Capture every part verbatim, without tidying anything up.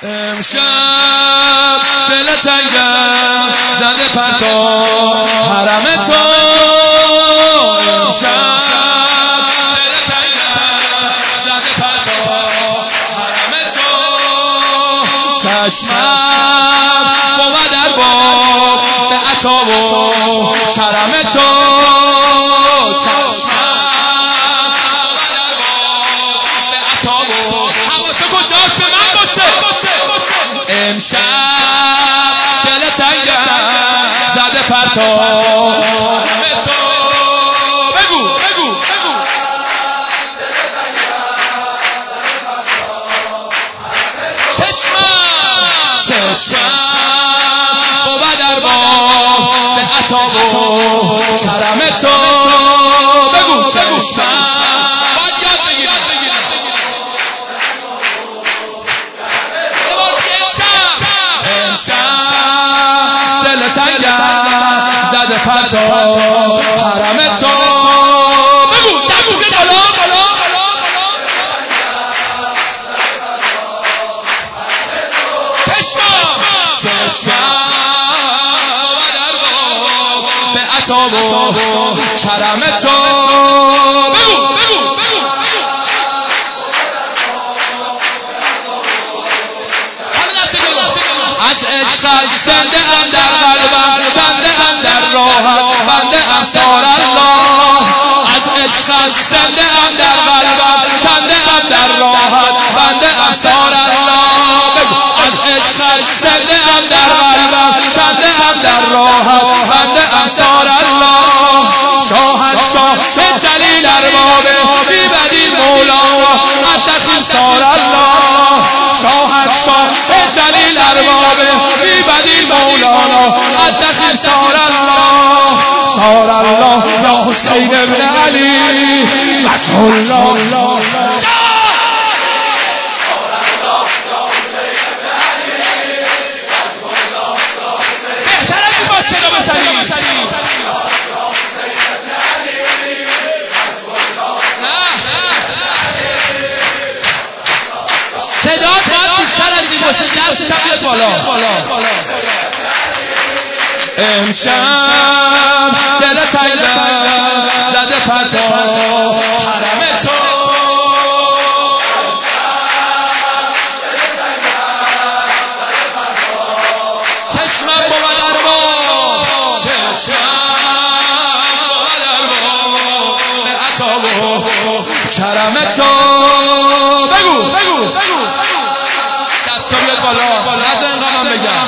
امشب دل تنگم زده پرتو حرم تو امشب دل تنگم زده پرتو حرم تو چشمم بود در باب به عطا و کرم تو چشمم بود در باب به عطا و حواست کجاست به من باشه امشب دل تنگم زده پرتو حرم تو بگو بگو بگو چشمم چشمم بود در باب به عطا و کرم تو بگو چشمم باید یاد بگیر امشب دل تنگم زده پرتو حرم تو بگو دست بالا بالا چشمم چشمم در باب به عطا و کرم تو بگو بگو بگو از عشقت زنده ام در قلبم کنده ام در راحت بنده ام سار الله از عشقت زنده ام در قلبم کنده ام در راحت بنده ام سار الله از عشقت زنده ام در قلبم کنده ام در راحت بنده ام سار الله شاهنشاه جلیل ارباب بی بدیل مولا اتقی سار الله شاهنشاه جلیل ارباب بی بدیل مولانا اتقی سار الله سار الله یا حسین ابن علی وجه الله بهتر از این با صدا بزنید صدات باید بیشتر از این باشه درست هم بیاد بالا امشب دل تنگم زده پرتو حرم تو چشمم بود در باب چشمم بود در باب به عطا و کرم تو بگو بگو بگو دستا بیاد بالا نزا اینقدر من بگم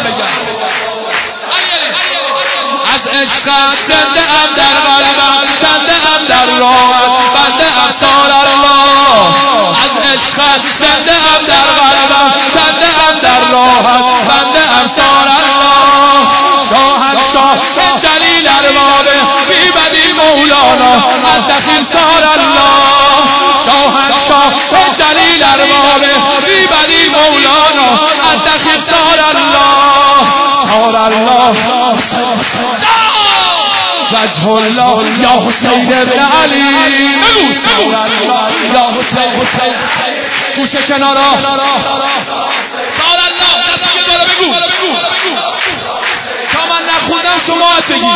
از عشقت زنده ام در قلبم کنده ام در راحت بنده ام سار الله از عشقت زنده ام در قلبم کنده ام در راحت بنده ام سار الله شاهنشاه جلیل ارباب بی بدیل مولانا اتقی سار الله شاهنشاه جلیل ارباب بی بدیل مولانا اتقی سار الله سار الله وجه الله یا حسین ابن علی بگو سار الله یا حسین گوشه کنارا سار الله دست که بالا بگو تا من نخوندم شما بگی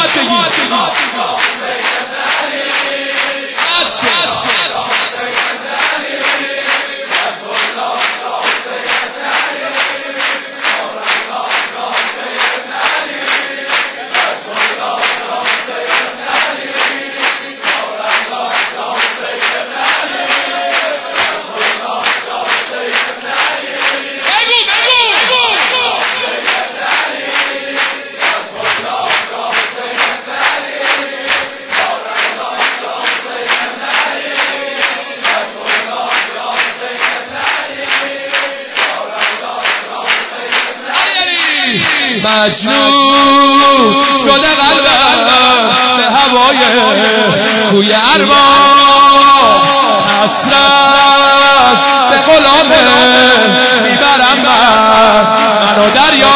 مجنون شده قلبم به هوای کوی ارباب حسرت به غلامه میبرم من منو دریا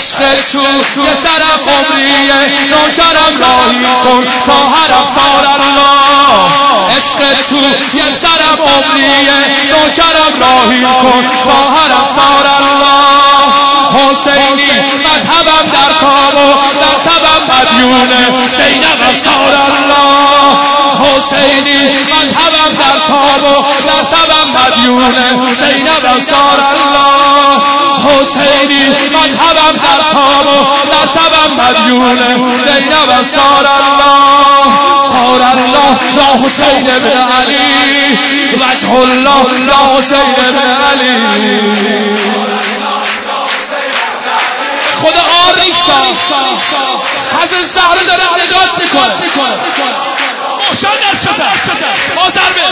عشق تو یه سرم عمریه نوکرم راهی کن تا حرم سار الله عشق تو یه سرم عمریه نوکرم راهی کن تا حرم سار الله حسینی مذهبم در تاب و در تبم مدیونه زینبم سار الله حسینی مذهبم در تاب و در تبم مدیونه زینبم سار الله حسینی مذهبم در تاب و در تبم مدیونه زینبم سار الله سار الله یا حسین ابن علی وجه الله یا حسین ابن علی خدا آر نیستا حسن زهره داره عداد میکنه محشان دست بزن با ضربه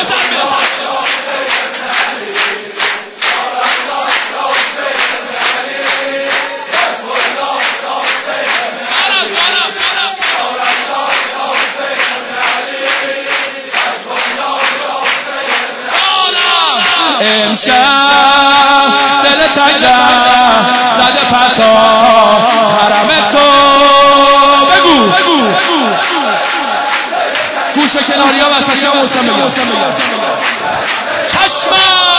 امشب دل تنگم زده پتا حرم تو بگو گوش کناری ها وسطی ها موسم بگم چشمم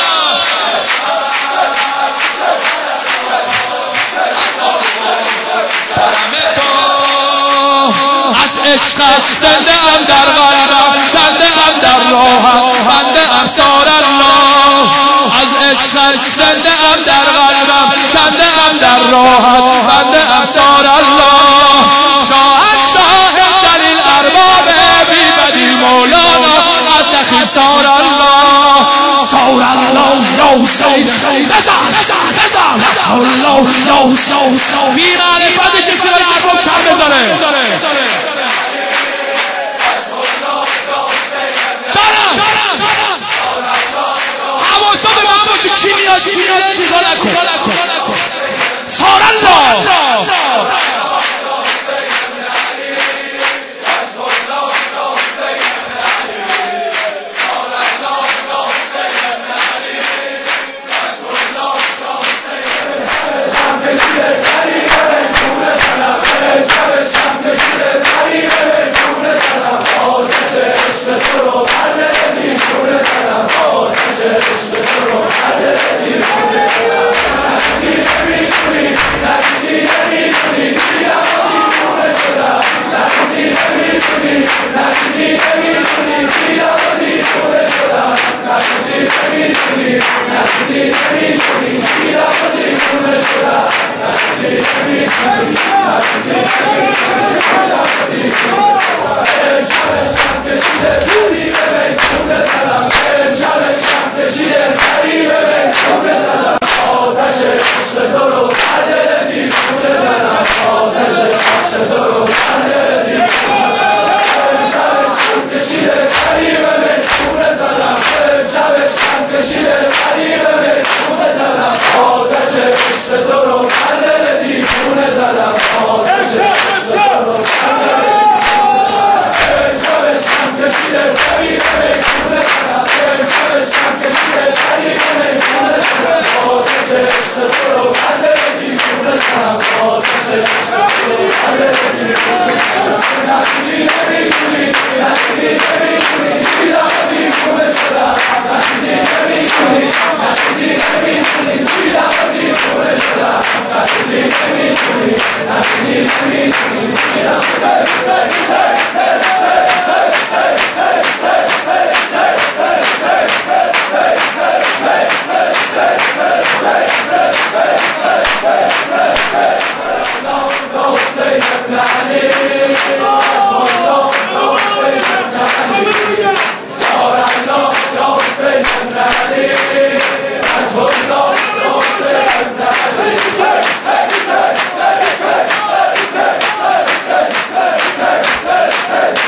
حرم تو از عشقش زنده ام در قلبم کنده ام در راهم بنده ام سار الله از عشقش زنده ام در قلبم کنده ام در راهم بنده ام سار الله شاهد شاه جلیل ارباب بی بدیل مولانا از دخیل سار الله سار الله یا حسین بزن بزن سار الله یا حسین بی معرفت کسی برای ارباب کم بزنه حواسا به من باشه کی میاد کی میاد نگاه نکن سار الله Hey!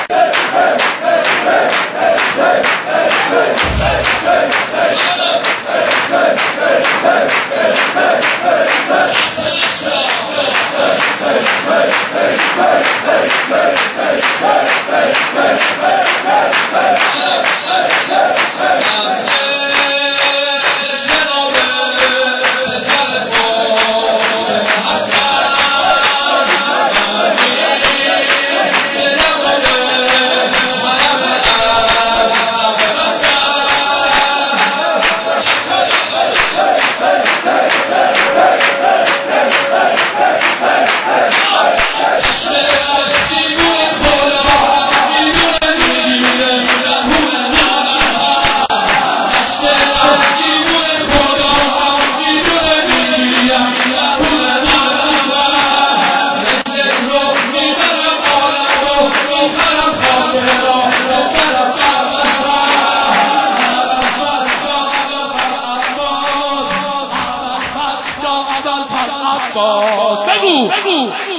عباس. بگو